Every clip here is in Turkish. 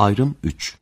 Ayrım 3.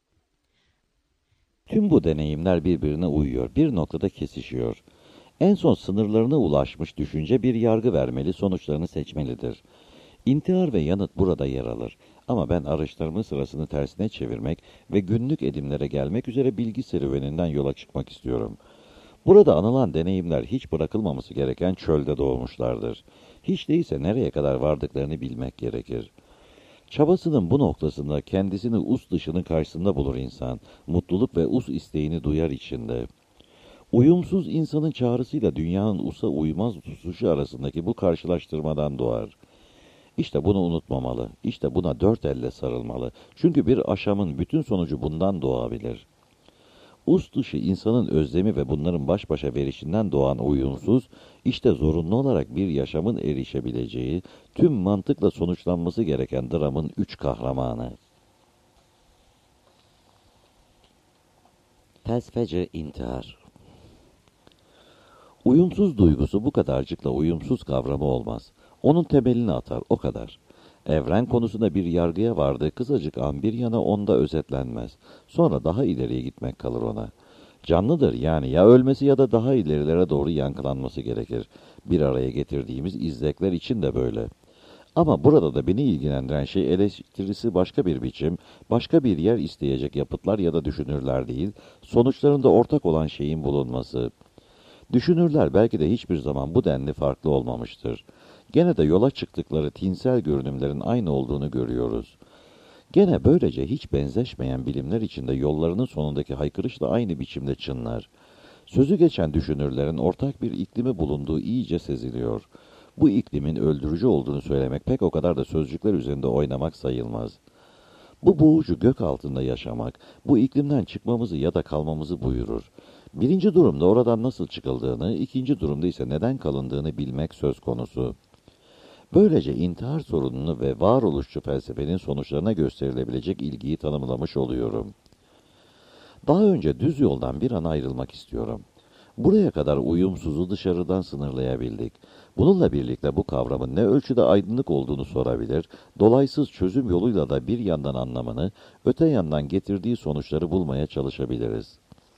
Tüm bu deneyimler birbirine uyuyor, bir noktada kesişiyor. En son sınırlarına ulaşmış düşünce bir yargı vermeli, sonuçlarını seçmelidir. İntihar ve yanıt burada yer alır. Ama ben araçlarımın sırasını tersine çevirmek ve günlük edimlere gelmek üzere bilgi serüveninden yola çıkmak istiyorum. Burada anılan deneyimler hiç bırakılmaması gereken çölde doğmuşlardır. Hiç değilse nereye kadar vardıklarını bilmek gerekir. Çabasının bu noktasında kendisini us dışının karşısında bulur insan. Mutluluk ve us isteğini duyar içinde. Uyumsuz insanın çağrısıyla dünyanın usa uymaz tutuşu arasındaki bu karşılaştırmadan doğar. İşte bunu unutmamalı. İşte buna dört elle sarılmalı. Çünkü bir aşamın bütün sonucu bundan doğabilir. Us dışı insanın özlemi ve bunların baş başa verişinden doğan uyumsuz, işte zorunlu olarak bir yaşamın erişebileceği, tüm mantıkla sonuçlanması gereken dramın üç kahramanı. Felsefece intihar. Uyumsuz duygusu bu kadarcıkla uyumsuz kavramı olmaz. Onun temelini atar, o kadar. Evren konusunda bir yargıya vardığı kısacık an bir yana onda özetlenmez. Sonra daha ileriye gitmek kalır ona. Canlıdır yani, ya ölmesi ya da daha ilerilere doğru yankılanması gerekir. Bir araya getirdiğimiz izlekler için de böyle. Ama burada da beni ilgilendiren şey eleştirisi başka bir biçim, başka bir yer isteyecek yapıtlar ya da düşünürler değil, sonuçlarında ortak olan şeyin bulunması. Düşünürler belki de hiçbir zaman bu denli farklı olmamıştır. Gene de yola çıktıkları tinsel görünümlerin aynı olduğunu görüyoruz. Gene böylece hiç benzeşmeyen bilimler içinde yollarının sonundaki haykırış da aynı biçimde çınlar. Sözü geçen düşünürlerin ortak bir iklimi bulunduğu iyice seziliyor. Bu iklimin öldürücü olduğunu söylemek pek o kadar da sözcükler üzerinde oynamak sayılmaz. Bu boğucu gök altında yaşamak, bu iklimden çıkmamızı ya da kalmamızı buyurur. Birinci durumda oradan nasıl çıkıldığını, ikinci durumda ise neden kalındığını bilmek söz konusu. Böylece intihar sorununu ve varoluşçu felsefenin sonuçlarına gösterilebilecek ilgiyi tanımlamış oluyorum. Daha önce düz yoldan bir an ayrılmak istiyorum. Buraya kadar uyumsuzu dışarıdan sınırlayabildik. Bununla birlikte bu kavramın ne ölçüde aydınlık olduğunu sorabilir, dolaysız çözüm yoluyla da bir yandan anlamını, öte yandan getirdiği sonuçları bulmaya çalışabiliriz.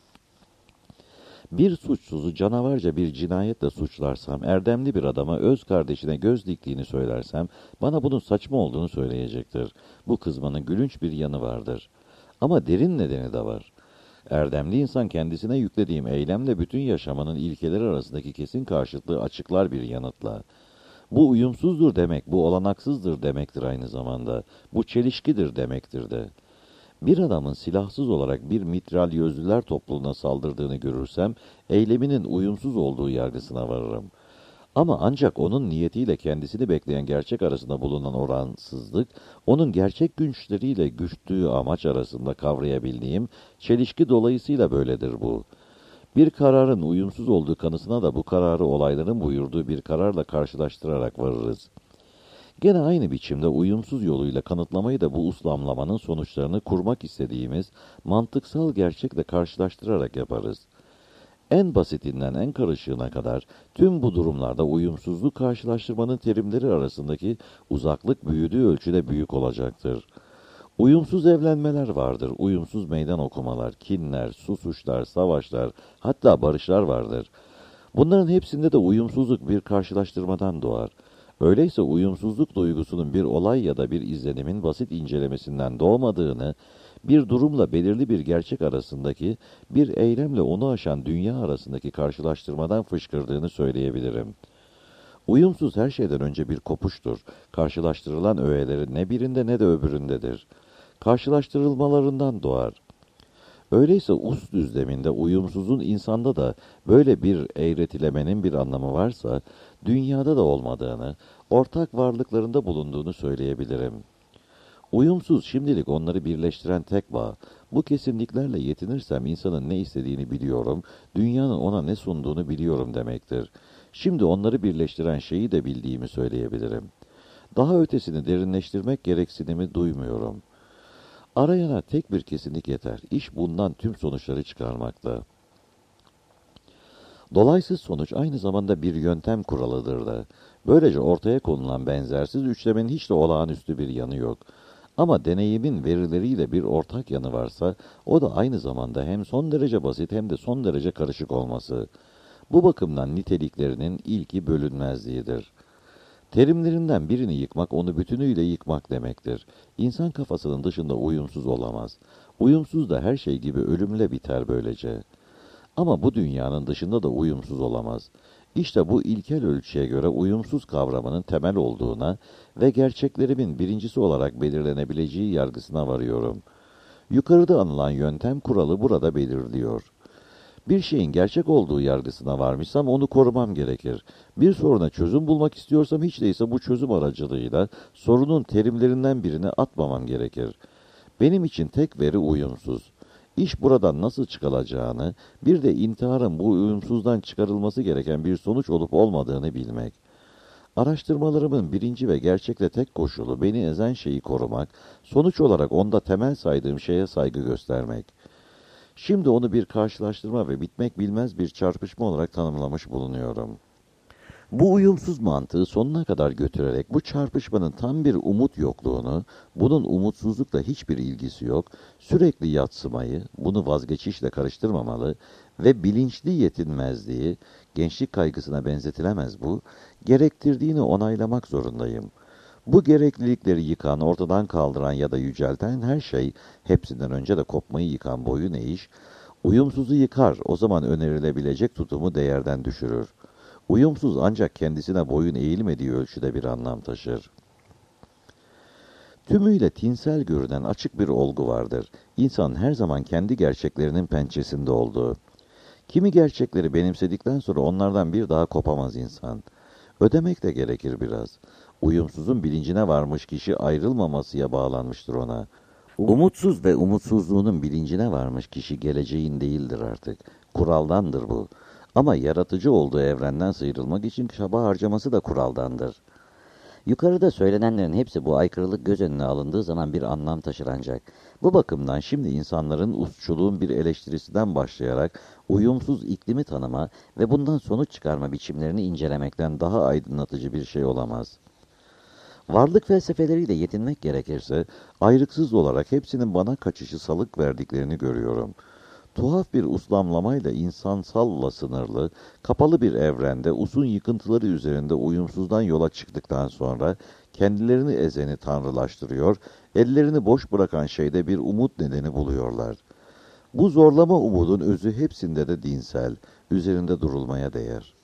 Bir suçsuzu canavarca bir cinayetle suçlarsam, erdemli bir adama öz kardeşine göz diktiğini söylersem, bana bunun saçma olduğunu söyleyecektir. Bu kızmanın gülünç bir yanı vardır. Ama derin nedeni de var. Erdemli insan kendisine yüklediğim eylemle bütün yaşamanın ilkeleri arasındaki kesin karşıtlığı açıklar bir yanıtla. Bu uyumsuzdur demek, bu olanaksızdır demektir aynı zamanda. Bu çelişkidir demektir de. Bir adamın silahsız olarak bir mitralyözlüler topluluğuna saldırdığını görürsem, eyleminin uyumsuz olduğu yargısına varırım. Ama ancak onun niyetiyle kendisini bekleyen gerçek arasında bulunan oransızlık, onun gerçek güçleriyle güçtüğü amaç arasında kavrayabildiğim çelişki dolayısıyla böyledir bu. Bir kararın uyumsuz olduğu kanısına da bu kararı olayların buyurduğu bir kararla karşılaştırarak varırız. Gene aynı biçimde uyumsuz yoluyla kanıtlamayı da bu uslamlamanın sonuçlarını kurmak istediğimiz mantıksal gerçekle karşılaştırarak yaparız. En basitinden en karışığına kadar tüm bu durumlarda uyumsuzluk karşılaştırmanın terimleri arasındaki uzaklık büyüdüğü ölçüde büyük olacaktır. Uyumsuz evlenmeler vardır, uyumsuz meydan okumalar, kinler, susuşlar, savaşlar, hatta barışlar vardır. Bunların hepsinde de uyumsuzluk bir karşılaştırmadan doğar. Öyleyse uyumsuzluk duygusunun bir olay ya da bir izlenimin basit incelemesinden doğmadığını, bir durumla belirli bir gerçek arasındaki, bir eylemle onu aşan dünya arasındaki karşılaştırmadan fışkırdığını söyleyebilirim. Uyumsuz her şeyden önce bir kopuştur. Karşılaştırılan öğeleri ne birinde ne de öbüründedir. Karşılaştırılmalarından doğar. Öyleyse us düzleminde uyumsuzun insanda da böyle bir eğretilemenin bir anlamı varsa, dünyada da olmadığını, ortak varlıklarında bulunduğunu söyleyebilirim. Uyumsuz şimdilik onları birleştiren tek bağ. Bu kesinliklerle yetinirsem insanın ne istediğini biliyorum, dünyanın ona ne sunduğunu biliyorum demektir. Şimdi onları birleştiren şeyi de bildiğimi söyleyebilirim. Daha ötesini derinleştirmek gereksinimi duymuyorum. Arayana tek bir kesinlik yeter. İş bundan tüm sonuçları çıkarmakta. Dolaysız sonuç aynı zamanda bir yöntem kuralıdır da. Böylece ortaya konulan benzersiz üçlemenin hiç de olağanüstü bir yanı yok. Ama deneyimin verileriyle bir ortak yanı varsa, o da aynı zamanda hem son derece basit hem de son derece karışık olması. Bu bakımdan niteliklerinin ilki bölünmezliğidir. Terimlerinden birini yıkmak, onu bütünüyle yıkmak demektir. İnsan kafasının dışında uyumsuz olamaz. Uyumsuz da her şey gibi ölümle biter böylece. Ama bu dünyanın dışında da uyumsuz olamaz. İşte bu ilkel ölçüye göre uyumsuz kavramının temel olduğuna ve gerçeklerimin birincisi olarak belirlenebileceği yargısına varıyorum. Yukarıda anılan yöntem kuralı burada belirliyor. Bir şeyin gerçek olduğu yargısına varmışsam onu korumam gerekir. Bir soruna çözüm bulmak istiyorsam hiç değilse bu çözüm aracılığıyla sorunun terimlerinden birini atmamam gerekir. Benim için tek veri uyumsuz. İş buradan nasıl çıkılacağını, bir de intiharın bu uyumsuzdan çıkarılması gereken bir sonuç olup olmadığını bilmek. Araştırmalarımın birinci ve gerçekle tek koşulu beni ezen şeyi korumak, sonuç olarak onda temel saydığım şeye saygı göstermek. Şimdi onu bir karşılaştırma ve bitmek bilmez bir çarpışma olarak tanımlamış bulunuyorum. Bu uyumsuz mantığı sonuna kadar götürerek bu çarpışmanın tam bir umut yokluğunu, bunun umutsuzlukla hiçbir ilgisi yok, sürekli yadsımayı, bunu vazgeçişle karıştırmamalı ve bilinçli yetinmezliği, gençlik kaygısına benzetilemez bu, gerektirdiğini onaylamak zorundayım. Bu gereklilikleri yıkan, ortadan kaldıran ya da yücelten her şey, hepsinden önce de kopmayı yıkan boyun eğiş, uyumsuzu yıkar, o zaman önerilebilecek tutumu değerden düşürür. Uyumsuz ancak kendisine boyun eğilmediği ölçüde bir anlam taşır. Tümüyle tinsel görünen açık bir olgu vardır. İnsan her zaman kendi gerçeklerinin pençesinde olduğu. Kimi gerçekleri benimsedikten sonra onlardan bir daha kopamaz insan. Ödemek de gerekir biraz. Uyumsuzun bilincine varmış kişi ayrılmamasıya bağlanmıştır ona. Umutsuz ve umutsuzluğunun bilincine varmış kişi geleceğin değildir artık. Kuraldandır bu. Ama yaratıcı olduğu evrenden sıyrılmak için çaba harcaması da kuraldandır. Yukarıda söylenenlerin hepsi bu aykırılık göz önüne alındığı zaman bir anlam taşır ancak. Bu bakımdan şimdi insanların usçuluğun bir eleştirisinden başlayarak uyumsuz iklimi tanıma ve bundan sonuç çıkarma biçimlerini incelemekten daha aydınlatıcı bir şey olamaz. Varlık felsefeleriyle yetinmek gerekirse, ayrıksız olarak hepsinin bana kaçışı salık verdiklerini görüyorum. Tuhaf bir uslamlamayla insansalla sınırlı, kapalı bir evrende usun yıkıntıları üzerinde uyumsuzdan yola çıktıktan sonra kendilerini ezeni tanrılaştırıyor, ellerini boş bırakan şeyde bir umut nedeni buluyorlar. Bu zorlama umudun özü hepsinde de dinsel, üzerinde durulmaya değer.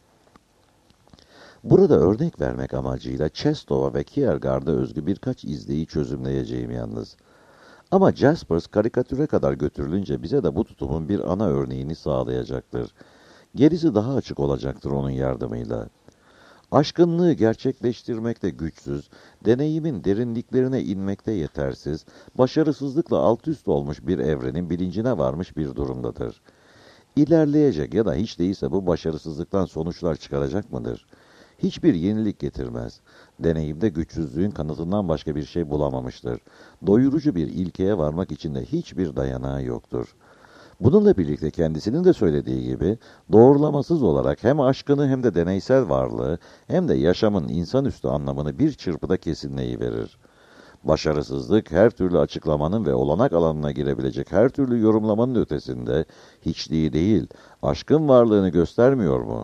Burada örnek vermek amacıyla Chestow'a ve Kierkegaard'a özgü birkaç izleyi çözümleyeceğim yalnız. Ama Jaspers karikatüre kadar götürülünce bize de bu tutumun bir ana örneğini sağlayacaktır. Gerisi daha açık olacaktır onun yardımıyla. Aşkınlığı gerçekleştirmekte güçsüz, deneyimin derinliklerine inmekte yetersiz, başarısızlıkla alt üst olmuş bir evrenin bilincine varmış bir durumdadır. İlerleyecek ya da hiç değilse bu başarısızlıktan sonuçlar çıkaracak mıdır? Hiçbir yenilik getirmez. Deneyimde güçsüzlüğün kanıtından başka bir şey bulamamıştır. Doyurucu bir ilkeye varmak için de hiçbir dayanağı yoktur. Bununla birlikte kendisinin de söylediği gibi doğrulamasız olarak hem aşkını hem de deneysel varlığı hem de yaşamın insanüstü anlamını bir çırpıda kesinleyiverir. Başarısızlık her türlü açıklamanın ve olanak alanına girebilecek her türlü yorumlamanın ötesinde hiçliği değil, aşkın varlığını göstermiyor mu?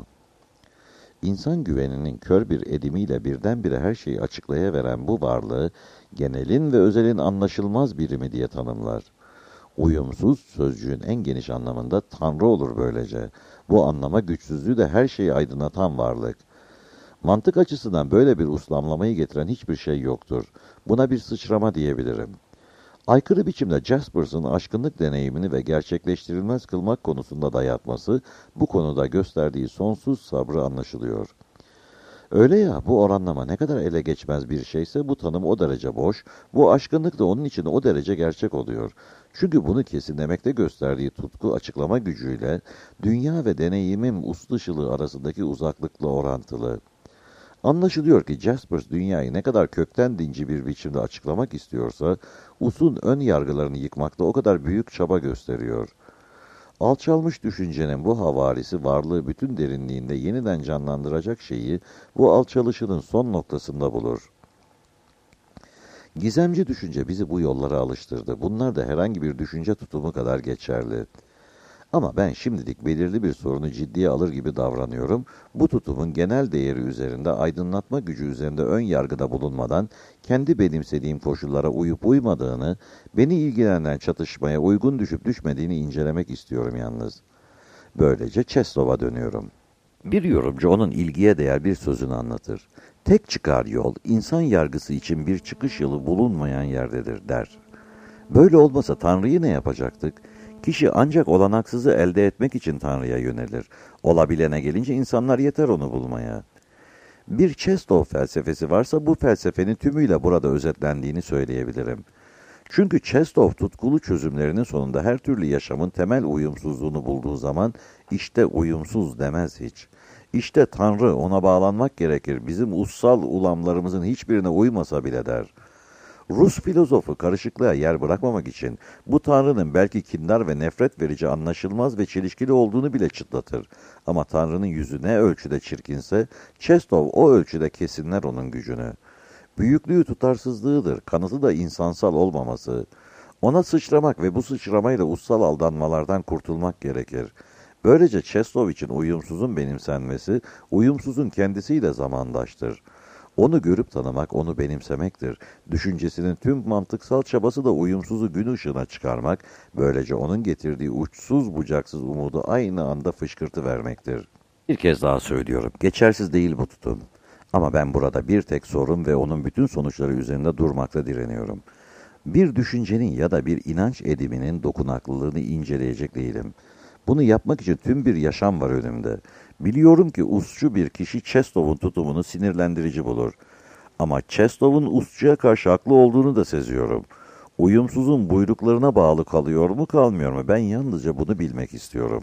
İnsan güveninin kör bir edimiyle birdenbire her şeyi açıklayaveren bu varlığı, genelin ve özelin anlaşılmaz birimi diye tanımlar. Uyumsuz sözcüğün en geniş anlamında Tanrı olur böylece. Bu anlama güçsüzlüğü de her şeyi aydınlatan varlık. Mantık açısından böyle bir uslamlamayı getiren hiçbir şey yoktur. Buna bir sıçrama diyebilirim. Aykırı biçimde Jaspers'ın aşkınlık deneyimini ve gerçekleştirilmez kılmak konusunda dayatması, bu konuda gösterdiği sonsuz sabrı anlaşılıyor. Öyle ya, bu oranlama ne kadar ele geçmez bir şeyse bu tanım o derece boş, bu aşkınlık da onun için o derece gerçek oluyor. Çünkü bunu kesinlemekte gösterdiği tutku açıklama gücüyle, dünya ve deneyimin uslaşılığı arasındaki uzaklıkla orantılı. Anlaşılıyor ki Jaspers dünyayı ne kadar kökten dinci bir biçimde açıklamak istiyorsa, usun ön yargılarını yıkmakta o kadar büyük çaba gösteriyor. Alçalmış düşüncenin bu havarisi varlığı bütün derinliğinde yeniden canlandıracak şeyi bu alçalışının son noktasında bulur. Gizemci düşünce bizi bu yollara alıştırdı. Bunlar da herhangi bir düşünce tutumu kadar geçerli. Ama ben şimdilik belirli bir sorunu ciddiye alır gibi davranıyorum. Bu tutumun genel değeri üzerinde, aydınlatma gücü üzerinde ön yargıda bulunmadan kendi benimsediğim koşullara uyup uymadığını, beni ilgilendiren çatışmaya uygun düşüp düşmediğini incelemek istiyorum yalnız. Böylece Çeslov'a dönüyorum. Bir yorumcu onun ilgiye değer bir sözünü anlatır. Tek çıkar yol, insan yargısı için bir çıkış yolu bulunmayan yerdedir der. Böyle olmasa Tanrı'yı ne yapacaktık? Kişi ancak olanaksızı elde etmek için Tanrı'ya yönelir. Olabilene gelince insanlar yeter onu bulmaya. Bir Çeslov felsefesi varsa bu felsefenin tümüyle burada özetlendiğini söyleyebilirim. Çünkü Çeslov tutkulu çözümlerinin sonunda her türlü yaşamın temel uyumsuzluğunu bulduğu zaman işte uyumsuz demez hiç. İşte Tanrı, ona bağlanmak gerekir, bizim ussal ulamlarımızın hiçbirine uymasa bile der. Rus filozofu karışıklığa yer bırakmamak için bu Tanrı'nın belki kindar ve nefret verici, anlaşılmaz ve çelişkili olduğunu bile çıtlatır. Ama Tanrı'nın yüzü ne ölçüde çirkinse, Çeslov o ölçüde kesinler onun gücünü. Büyüklüğü tutarsızlığıdır, kanıtı da insansal olmaması. Ona sıçramak ve bu sıçramayla ussal aldanmalardan kurtulmak gerekir. Böylece Çeslov için uyumsuzun benimsenmesi, uyumsuzun kendisiyle zamandaştır. Onu görüp tanımak, onu benimsemektir. Düşüncesinin tüm mantıksal çabası da uyumsuzu gün ışığına çıkarmak, böylece onun getirdiği uçsuz bucaksız umudu aynı anda fışkırtı vermektir. Bir kez daha söylüyorum, geçersiz değil bu tutum. Ama ben burada bir tek sorun ve onun bütün sonuçları üzerinde durmakla direniyorum. Bir düşüncenin ya da bir inanç ediminin dokunaklılığını inceleyecek değilim. Bunu yapmak için tüm bir yaşam var önümde. Biliyorum ki usçu bir kişi Çeslov'un tutumunu sinirlendirici bulur. Ama Çeslov'un usçuya karşı haklı olduğunu da seziyorum. Uyumsuzun buyruklarına bağlı kalıyor mu kalmıyor mu? Ben yalnızca bunu bilmek istiyorum.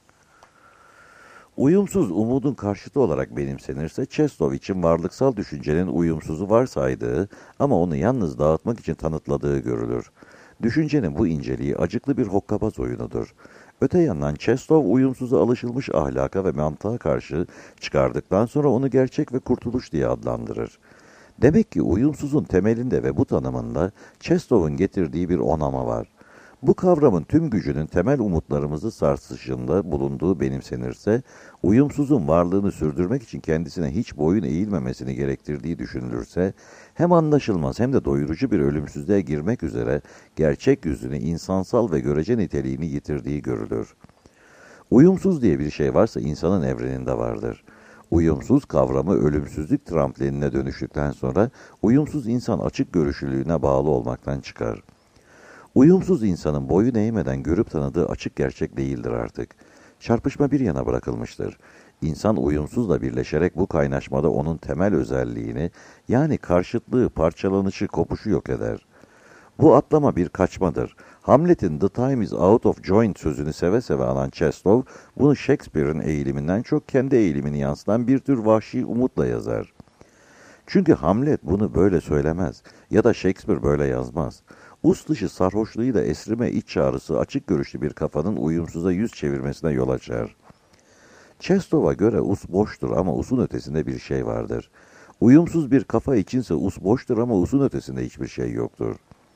Uyumsuz umudun karşıtı olarak benimsenirse Çeslov için varlıksal düşüncenin uyumsuzu varsaydığı ama onu yalnız dağıtmak için tanıtladığı görülür. Düşüncenin bu inceliği acıklı bir hokkabaz oyunudur. Öte yandan Çeslov uyumsuza alışılmış ahlaka ve mantığa karşı çıkardıktan sonra onu gerçek ve kurtuluş diye adlandırır. Demek ki uyumsuzun temelinde ve bu tanımında Çeslov'un getirdiği bir onama var. Bu kavramın tüm gücünün temel umutlarımızı sarsışında bulunduğu benimsenirse, uyumsuzun varlığını sürdürmek için kendisine hiç boyun eğilmemesini gerektirdiği düşünülürse, hem anlaşılmaz hem de doyurucu bir ölümsüzlüğe girmek üzere gerçek yüzünü, insansal ve görece niteliğini yitirdiği görülür. Uyumsuz diye bir şey varsa insanın evreninde vardır. Uyumsuz kavramı ölümsüzlük tramplinine dönüştükten sonra uyumsuz insan açık görüşlülüğüne bağlı olmaktan çıkar. Uyumsuz insanın boyun eğmeden görüp tanıdığı açık gerçek değildir artık. Çarpışma bir yana bırakılmıştır. İnsan uyumsuzla birleşerek bu kaynaşmada onun temel özelliğini, yani karşıtlığı, parçalanışı, kopuşu yok eder. Bu atlama bir kaçmadır. Hamlet'in "The time is out of joint" sözünü seve seve alan Çeslov, bunu Shakespeare'in eğiliminden çok kendi eğilimini yansıtan bir tür vahşi umutla yazar. Çünkü Hamlet bunu böyle söylemez ya da Shakespeare böyle yazmaz. Us dışı sarhoşluğuyla esrime iç çağrısı açık görüşlü bir kafanın uyumsuza yüz çevirmesine yol açar. Çeslov'a göre us boştur ama usun ötesinde bir şey vardır. Uyumsuz bir kafa içinse us boştur ama usun ötesinde hiçbir şey yoktur.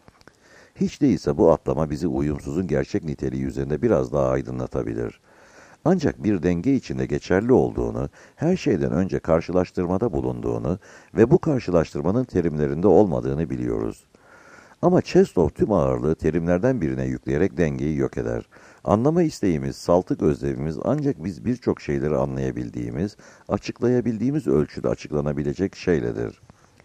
Hiç değilse bu atlama bizi uyumsuzun gerçek niteliği üzerinde biraz daha aydınlatabilir. Ancak bir denge içinde geçerli olduğunu, her şeyden önce karşılaştırmada bulunduğunu ve bu karşılaştırmanın terimlerinde olmadığını biliyoruz. Ama Çeslov tüm ağırlığı terimlerden birine yükleyerek dengeyi yok eder. Anlama isteğimiz, saltık özlemimiz ancak biz birçok şeyleri anlayabildiğimiz, açıklayabildiğimiz ölçüde açıklanabilecek şeyledir.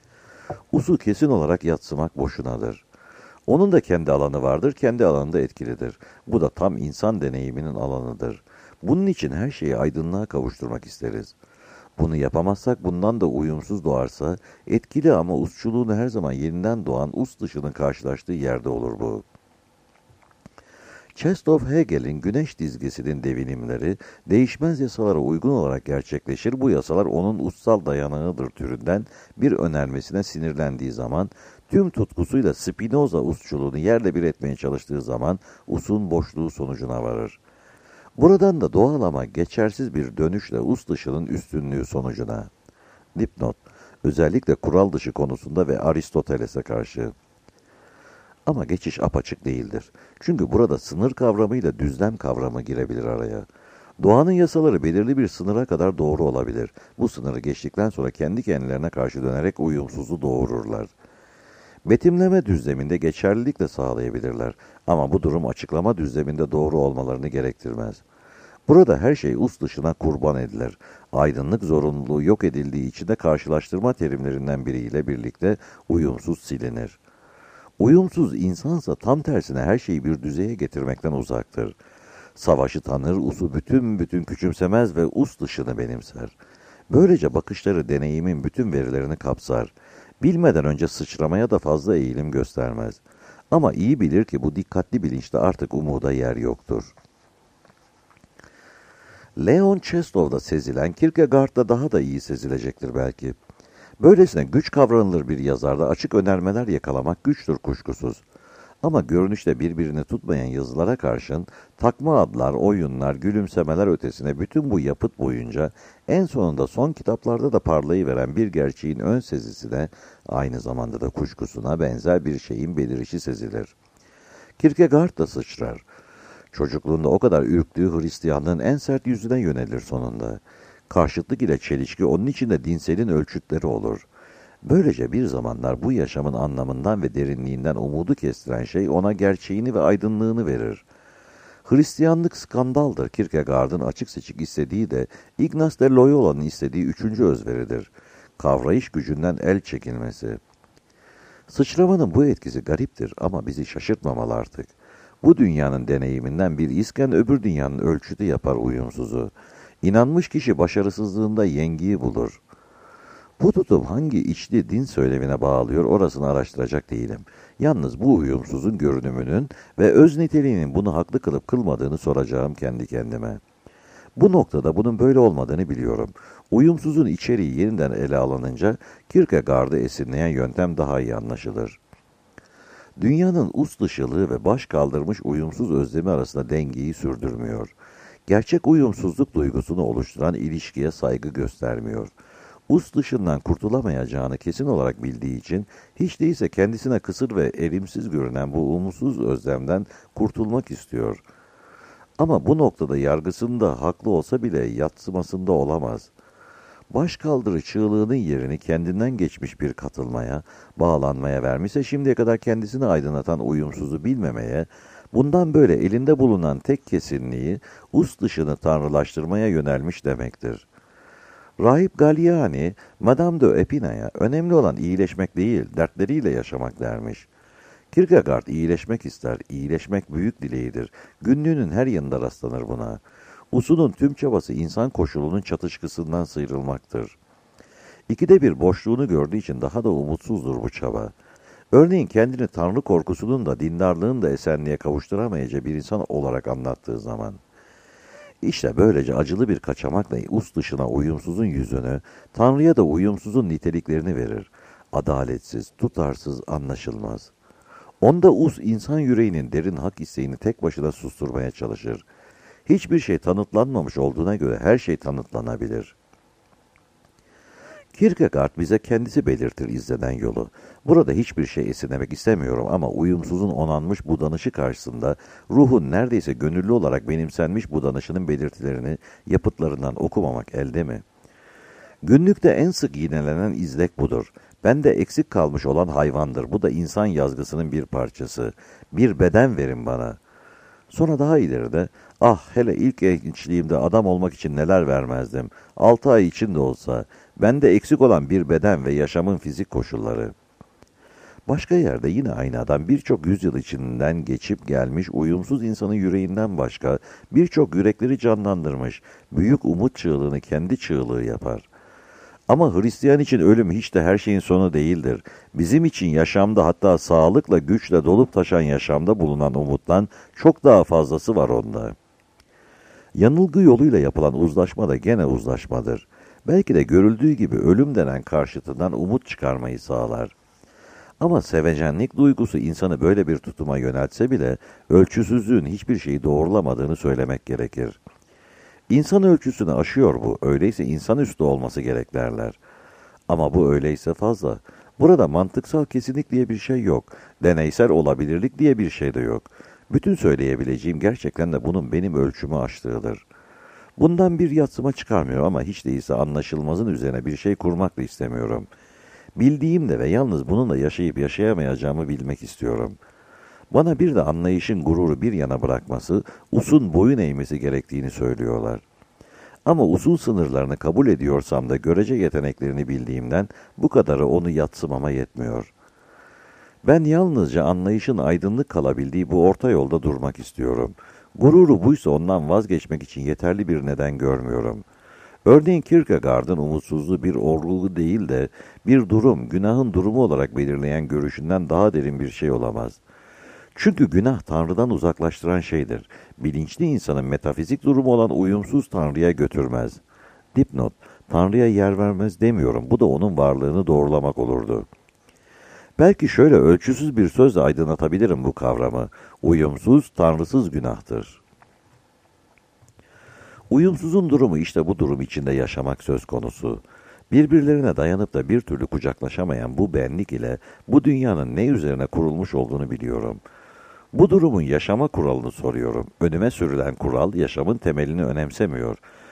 Usu kesin olarak yadsımak boşunadır. Onun da kendi alanı vardır, kendi alanında etkilidir. Bu da tam insan deneyiminin alanıdır. Bunun için her şeyi aydınlığa kavuşturmak isteriz. Bunu yapamazsak bundan da uyumsuz doğarsa, etkili ama usçuluğunu her zaman yeniden doğan us dışının karşılaştığı yerde olur bu. Çeslov Hegel'in güneş dizgesinin devinimleri değişmez yasalara uygun olarak gerçekleşir. Bu yasalar onun ussal dayanağıdır türünden bir önermesine sinirlendiği zaman, tüm tutkusuyla Spinoza usçuluğunu yerle bir etmeye çalıştığı zaman usun boşluğu sonucuna varır. Buradan da doğal ama geçersiz bir dönüşle us dışının üstünlüğü sonucuna. Dipnot: Özellikle kural dışı konusunda ve Aristoteles'e karşı. Ama geçiş apaçık değildir. Çünkü burada sınır kavramıyla düzlem kavramı girebilir araya. Doğanın yasaları belirli bir sınıra kadar doğru olabilir. Bu sınırı geçtikten sonra kendi kendilerine karşı dönerek uyumsuzu doğururlar. Betimleme düzleminde geçerlilik de sağlayabilirler. Ama bu durum açıklama düzleminde doğru olmalarını gerektirmez. Burada her şey us dışına kurban edilir. Aydınlık zorunluluğu yok edildiği için de karşılaştırma terimlerinden biriyle birlikte uyumsuz silinir. Uyumsuz insansa tam tersine her şeyi bir düzeye getirmekten uzaktır. Savaşı tanır, usu bütün küçümsemez ve us dışını benimser. Böylece bakışları deneyimin bütün verilerini kapsar. Bilmeden önce sıçramaya da fazla eğilim göstermez. Ama iyi bilir ki bu dikkatli bilinçte artık umuda yer yoktur. Leon Chestow'da sezilen Kierkegaard'da daha da iyi sezilecektir belki. Böylesine güç kavranılır bir yazarda açık önermeler yakalamak güçtür kuşkusuz. Ama görünüşte birbirini tutmayan yazılara karşın takma adlar, oyunlar, gülümsemeler ötesine bütün bu yapıt boyunca en sonunda son kitaplarda da parlayıveren bir gerçeğin ön sezisi de aynı zamanda da kuşkusuna benzer bir şeyin belirişi sezilir. Kierkegaard da sıçrar. Çocukluğunda o kadar ürktüğü Hristiyanlığın en sert yüzüne yönelir sonunda. Karşıtlık ile çelişki onun içinde dinselin ölçütleri olur. Böylece bir zamanlar bu yaşamın anlamından ve derinliğinden umudu kestiren şey ona gerçeğini ve aydınlığını verir. Hristiyanlık skandaldır. Kierkegaard'ın açık seçik istediği de Ignaz de Loyola'nın istediği üçüncü özveridir. Kavrayış gücünden el çekilmesi. Sıçramanın bu etkisi gariptir ama bizi şaşırtmamalı artık. Bu dünyanın deneyiminden bir isken öbür dünyanın ölçütü yapar uyumsuzu. İnanmış kişi başarısızlığında yengiyi bulur. Bu tutum hangi içli din söylemine bağlıyor orasını araştıracak değilim. Yalnız bu uyumsuzun görünümünün ve öz niteliğinin bunu haklı kılıp kılmadığını soracağım kendi kendime. Bu noktada bunun böyle olmadığını biliyorum. Uyumsuzun içeriği yeniden ele alınınca Kierkegaard'ı esinleyen yöntem daha iyi anlaşılır. Dünyanın us dışılığı ve baş kaldırmış uyumsuz özlemi arasında dengeyi sürdürmüyor. Gerçek uyumsuzluk duygusunu oluşturan ilişkiye saygı göstermiyor. Us dışından kurtulamayacağını kesin olarak bildiği için hiç değilse kendisine kısır ve erimsiz görünen bu umutsuz özlemden kurtulmak istiyor. Ama bu noktada yargısında haklı olsa bile yatsımasında olamaz. Başkaldırı çığlığının yerini kendinden geçmiş bir katılmaya, bağlanmaya vermişse şimdiye kadar kendisini aydınlatan uyumsuzu bilmemeye, bundan böyle elinde bulunan tek kesinliği us dışını tanrılaştırmaya yönelmiş demektir. Rahip Galliani, Madame de Epina'ya önemli olan iyileşmek değil, dertleriyle yaşamak dermiş. Kierkegaard iyileşmek ister, iyileşmek büyük dileğidir. Günlüğünün her yanında rastlanır buna. Usunun tüm çabası insan koşulunun çatışkısından sıyrılmaktır. İkide bir boşluğunu gördüğü için daha da umutsuzdur bu çaba. Örneğin kendini tanrı korkusunun da dindarlığın da esenliğe kavuşturamayacağı bir insan olarak anlattığı zaman. İşte böylece acılı bir kaçamakla us dışına uyumsuzun yüzünü, Tanrı'ya da uyumsuzun niteliklerini verir. Adaletsiz, tutarsız, anlaşılmaz. Onda us insan yüreğinin derin hak isteğini tek başına susturmaya çalışır. Hiçbir şey tanıtlanmamış olduğuna göre her şey tanıtlanabilir. Kierkegaard bize kendisi belirtir izlenen yolu. Burada hiçbir şey esinlemek istemiyorum ama uyumsuzun onanmış budanışı karşısında ruhun neredeyse gönüllü olarak benimsenmiş budanışının belirtilerini yapıtlarından okumamak elde mi? Günlükte en sık yinelenen izlek budur. Bende eksik kalmış olan hayvandır. Bu da insan yazgısının bir parçası. Bir beden verin bana. Sonra daha ileride, ah hele ilk gençliğimde adam olmak için neler vermezdim. 6 ay için de olsa, bende eksik olan bir beden ve yaşamın fizik koşulları. Başka yerde yine aynı adam birçok yüzyıl içinden geçip gelmiş uyumsuz insanın yüreğinden başka birçok yürekleri canlandırmış, büyük umut çığlığını kendi çığlığı yapar. Ama Hristiyan için ölüm hiç de her şeyin sonu değildir. Bizim için yaşamda hatta sağlıkla güçle dolup taşan yaşamda bulunan umuttan çok daha fazlası var onda. Yanılgı yoluyla yapılan uzlaşma da gene uzlaşmadır. Belki de görüldüğü gibi ölüm denen karşıtından umut çıkarmayı sağlar. Ama sevecenlik duygusu insanı böyle bir tutuma yöneltse bile ölçüsüzlüğün hiçbir şeyi doğrulamadığını söylemek gerekir. İnsan ölçüsünü aşıyor bu, öyleyse insanüstü olması gerek derler. Ama bu öyleyse fazla. Burada mantıksal kesinlik diye bir şey yok. Deneysel olabilirlik diye bir şey de yok. Bütün söyleyebileceğim gerçekten de bunun benim ölçümü aştığıdır. Bundan bir yatsıma çıkarmıyor ama hiç değilse anlaşılmazın üzerine bir şey kurmak da istemiyorum. Bildiğim de ve yalnız bununla yaşayıp yaşayamayacağımı bilmek istiyorum. Bana bir de anlayışın gururu bir yana bırakması, usun boyun eğmesi gerektiğini söylüyorlar. Ama usul sınırlarını kabul ediyorsam da görece yeteneklerini bildiğimden bu kadarı onu yadsımama yetmiyor. Ben yalnızca anlayışın aydınlık kalabildiği bu orta yolda durmak istiyorum. Gururu buysa ondan vazgeçmek için yeterli bir neden görmüyorum. Örneğin Kierkegaard'ın umutsuzluğu bir olgu değil de bir durum, günahın durumu olarak belirleyen görüşünden daha derin bir şey olamaz. Çünkü günah Tanrı'dan uzaklaştıran şeydir. Bilinçli insanın metafizik durumu olan uyumsuz Tanrı'ya götürmez. Dipnot, Tanrı'ya yer vermez demiyorum. Bu da onun varlığını doğrulamak olurdu. Belki şöyle ölçüsüz bir sözle aydınlatabilirim bu kavramı. Uyumsuz, tanrısız günahtır. Uyumsuzun durumu işte bu durum içinde yaşamak söz konusu. Birbirlerine dayanıp da bir türlü kucaklaşamayan bu benlik ile bu dünyanın ne üzerine kurulmuş olduğunu biliyorum. Bu durumun yaşama kuralını soruyorum. Önüme sürülen kural yaşamın temelini önemsemiyor.